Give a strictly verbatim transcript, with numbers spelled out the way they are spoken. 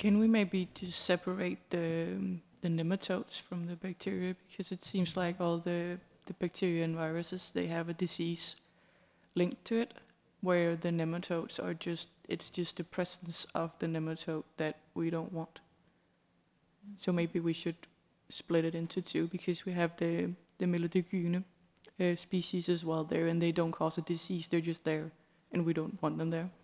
Can we maybe just separate the um, the nematodes from the bacteria? Because it seems like all the the bacteria and viruses, they have a disease linked to it, where the nematodes are just, it's just the presence of the nematode that we don't want. So maybe we should split it into two, because we have the the Melodygyne uh, species as well there, and they don't cause a disease, they're just there, and we don't want them there.